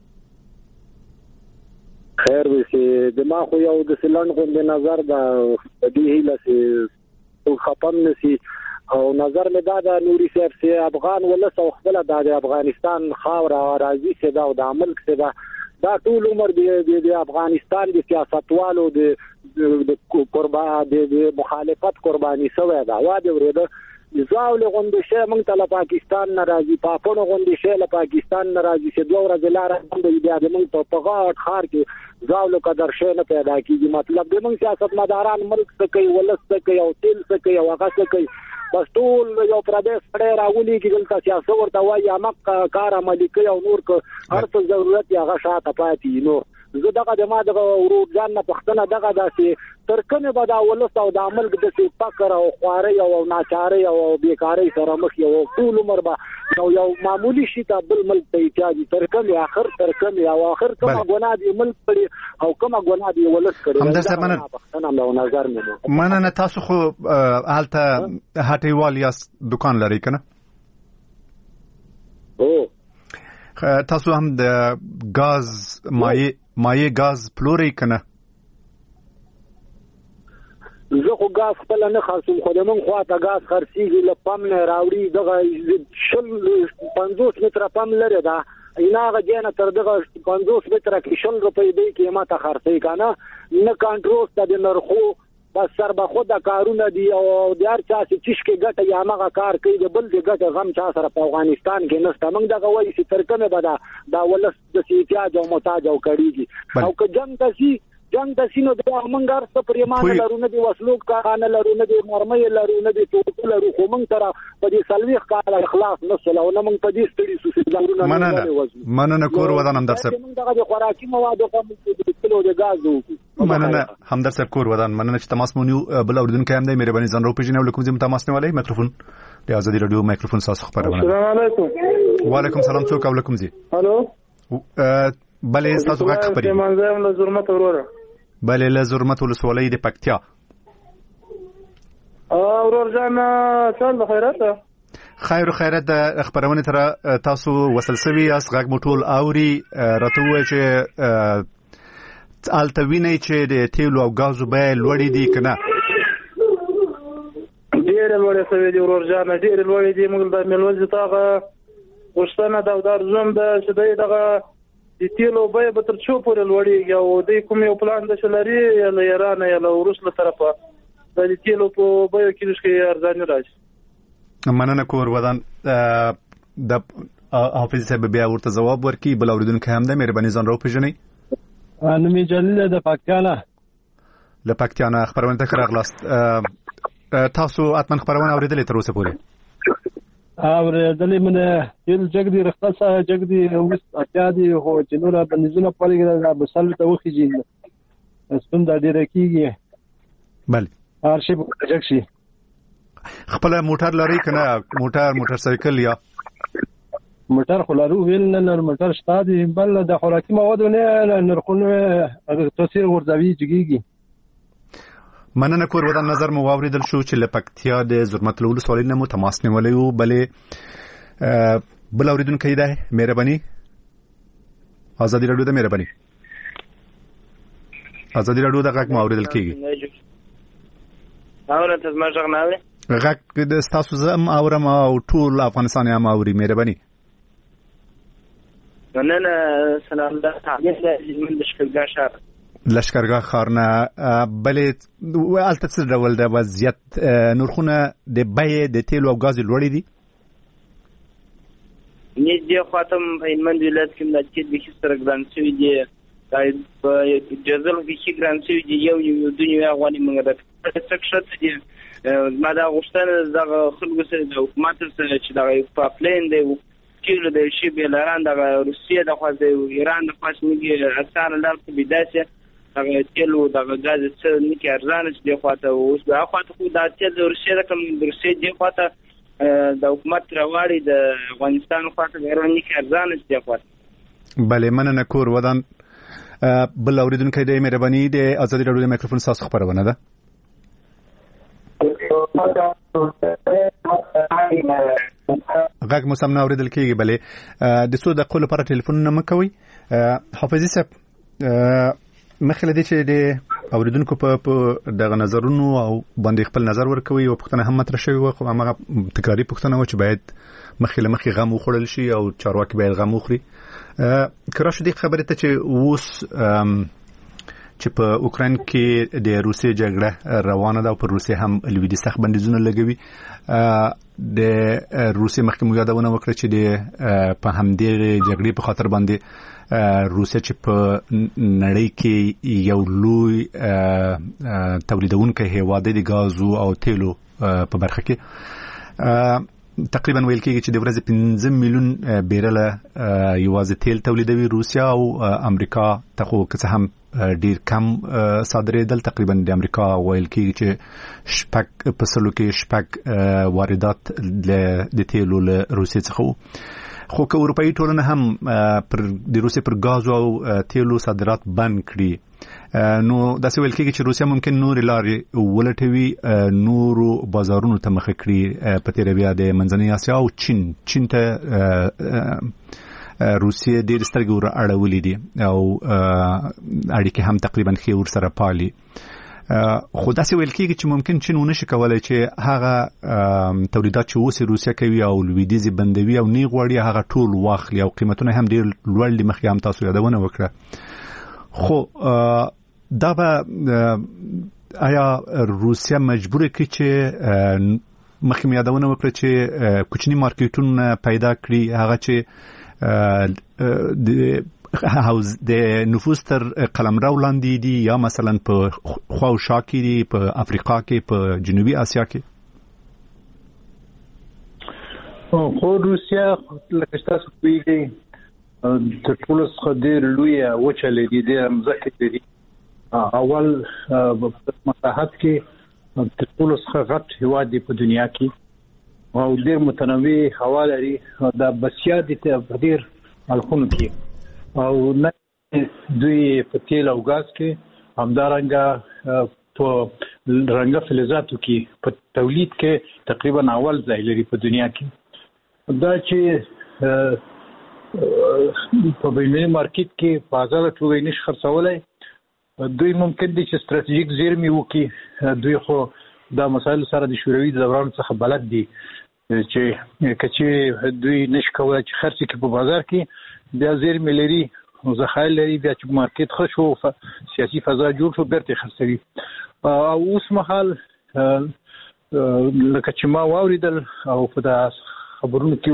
خیر وسې د ما خو یو د سلند غوندې نظر د دې هیله چې خپم نسی او نظر مې دا د نوري صاحب چې افغان ولس او خپل د افغانستان خاور او راځي چې دا د عمل کې دا دا ټول عمر د افغانستان د سیاستوالو د قربان د مخالفت قرباني شوی دا واده ورېده زاول غوندې شی موږ ته له پاکستان ناراضي پاپونو غوندې شی له پاکستان ناراضي چې دوه ورځې لاره باندې بیا د موږ په غاټ خار کې زاول قدر شی نه پیدا کیږي مطلب د موږ سیاستمداران ملک څه کوي ولس څه کوي او تل څه کوي او هغه څه کوي بس ټول یو پردیس سړی راولي کې دلته سیاست ورته وایي امق کار عملي کوي او نور هر څه ضرورت یې هغه شاته پاتې نو زه دغه د ما دغه ورور ځان نه پښتنه دغه داسې تر کومه به دا ولس او د عمل د فقر او خواري او ناچاري او بیکاري سره مخ یو ټول عمر به یو یو معمولی شي ته بل ملک ته احتیاج تر کومه اخر تر کومه او اخر کومه ګناه دی ملک کړي او کومه ګناه دی ولس کړي همدا سمنه پښتنه نو نظر مې مننه تاسو خو حالته هټیوال یا دکان لري کنه او تاسو هم د غاز مایع مایع غاز پلوري کنه زه خو غاز خپل نه خاصم خو د من خواته غاز خرڅيږي له پم نه راوړي دغه شل پنځوس متره پم لري دا ایناغه جنه تر دغه پنځوس متره کې شل روپۍ دی کې ما ته خرڅي کنه نه کنټرول ته د نرخو بس سر به خود کارونه دي او د هر چا چې چشکې ګټه یا مغه کار کوي د بل د ګټه غم چا سره په افغانستان کې نشته موږ دغه وایي چې تر کومه به دا دا ولس د احتیاج او محتاج او کړيږي او که جنگ تاسي جنگ د سینو د امنګار څخه پریمانه لرونه دي وسلوک کارانه لرونه دي مرمۍ لرونه دي ټول لرو خو موږ تر په دې سلويخ کال اخلاص نسل او نه موږ په دې ستړي سوسي ځانونه مننه مننه کور ودان همدر صاحب موږ دغه خوراکي مواد او د کلو د غازو مننه همدر صاحب کور ودان مننه چې تماس مونیو بل اوریدونکو هم د مهرباني ځان رو پېژنې ولکم زم تماس نه ولای میکروفون د ازادي رادیو میکروفون ساس خبرونه السلام علیکم وعلیکم السلام څوک ولکم زی الو بلې تاسو غږ خبرې منځم له زرمت وروره بلې له زرمت ولسوالۍ د پکتیا اورور جان څل خیرات خیر و خیرت د خبرونه تر تاسو وصل سوي اس غږ مټول اوري راته وای چې التوینه چې د تیلو او غازو به لوړې دي کنه ډېر لوړې سوي دي ورور جان ډېر لوړې دي موږ د ملوځ تاغه غوښتنه دا در زوم د شدې دغه د تیلو به به تر څو پورې لوړېږي او د کوم یو پلان د شلري یا له ایران یا له روس له طرفه د تیلو په بیو کې لږ ارزاني راځي مننه کور ودان د حافظ صاحب بیا ورته جواب ورکړي بل اوریدونکو هم د مهرباني ځان راو پېژنئ نومي جلیل د پکتیانه له پکتیانه خبرونه ته راغلاست تاسو اتمن خبرونه اوریدلې تر اوسه پورې اوریدلې منه تل جګدي رخصه جګدي اوس اتیا دي هو چې نور بنزونه پرېږه د بسل ته وخیږي ستونزه ډیره کیږي. بله هر شی په پروجیکټ شي. خپل موټر لري کنه؟ موټر موټر سایکل یا موټر خو لرو ویل نه موټر شته دي، بل د خوراکي موادو نه نرخونه تاثیر ورځوي جګیږي. مننه کور ودان نظر مو واوریدل شو چې لپکتیا د زرمت لولو سوالین مو تماس نیولې وو. بلې بل اوریدونکو دی مهرباني ازادي رادیو د مهرباني ازادي رادیو د غږ مو اوریدل کیږي. اوره تاسو ما څنګه ناوي غږ د تاسو زم اورم او ټول افغانستان هم اوري مهرباني. نن سلام الله تعالی من لشکرګاه ښار لشکرګاه ښار نه. بلې الته څه ډول د وضعیت نرخونه د بیې د تیلو او غاز لوړې دي؟ نه دي خاطم په هلمند ولایت کې ملاتړ به سره ګران شوی دی. په جزل کې چې ګران شوی دی یو یو دنیا غواني موږ د سکشت دي. ما دا غوښتنه د خلکو سره د حکومت سره چې دا پاپلین دی کیلو د شی بیلاران د روسیې د خوا د ایران د خوا څخه اثر لار په بدايه هغه تیلو د غاز څخه نکي ارزانه چې د خواته اوس د خواته خو د تیل د روسیې د کوم د روسیې د خواته د حکومت راوړي د افغانستان خواته غیر نکي ارزانه چې د خواته. بله مننه کور ودان. بل اوریدونکو د مهرباني د ازادي رادیو د میکروفون ساس خبرونه ده. غږ مو سم نه اوریدل کیږي. بلې د څو دقیقو لپاره ټلیفون نه مکوئ. حافظي صاحب مخکې له دې چې د اوریدونکو په دغه نظرونو او باندې خپل نظر ورکوي او پوښتنه هم مطرح شوې وه، خو هغه تکراري پوښتنه وه چې باید مخکې له مخکې غم وخوړل شي او چارواکي باید غم وخوري. که راشو دې خبرې ته چې اوس چې په اوکراین کې د روسیې جګړه روانه ده او پر روسیې هم لویدي سخت بندیزونه لګوي. د روسیې مخکې مو یادونه وکړه چې د په همدې جګړې په خاطر باندې روسیه چې په نړۍ کې یو لوی تولیدونکی هیواد دی د غازو او تیلو په برخه کې، تقریبا ویل کېږي چې د ورځې پنځه میلیون بیرله یوازې تیل تولیدوي روسیه او امریکا ته خو که څه هم ډیر کم صادرېدل. تقریبا د امریکا ویل کېږي چې شپږ په سلو کې شپږ واردات د تیلو له روسیې څخه وو. خو که اروپایي ټولنه هم پر د روسیې پر غاز او تیلو صادرات بند کړي، نو داسې ویل کېږي چې روسیه ممکن نورې لارې ولټوي، نورو بازارونو ته مخه کړي په تېره بیا د منځنۍ اسیا او چین. چین ته روسیې ډېر سترګې ور اړولې دي او اړیکې هم تقریبا ښې ورسره پالي. خو داسې ویل کېږي چې ممکن چین ونه شي کولی چې هغه تولیدات چې اوس روسیه کوي او لویدیځې بندوي او نه غواړي هغه ټول واخلي او قیمتونه هم ډېر لوړ دي. مخکې هم تاسو یادونه وکړه. خو دا به آیا روسیه مجبوره کړي چې مخکې مې یادونه وکړه چې کوچني مارکیټونه پیدا کړي، هغه چې د نفوس تر قلمرو لاندې دي یا مثلا په خوا او شا کې دي، په افریقا کې، په جنوبي اسیا کې؟ خو روسیه لکه تاسو پوهیږئ تر ټولو څخه ډېر لویه وچه لري، ډېره مځکه لري. اول مساحت کې تر ټولو څخه غټ هېواد دی په دنیا کې او ډېر متنوع هوا لري. دا بسیا دي ته ډېر اړخونو کې او نه دوی په تیل او غاز کې، همدارنګه په رنګه فلزاتو کې په تولید کې تقریبا اول ځای لري په دنیا کې. دا چې په بین‌المللي مارکیټ کې په آزاده توګه نشي خرڅولای، دوی ممکن دي چې ستراتیژیک زیرمې وکړي. دوی خو دا مسایل سره د شوروي دوران څخه بلد دي چې کچې دوی نشي کولای چې خرڅ کړي په بازار کې، بیا زیرمې لري، ذخایر لري، بیا چې مارکیټ ښه شو، سیاسي فضا جوړ شو، بیرته خرڅوي. او اوس مهال لکه چې ما واوریدل او په دا خبرونو کې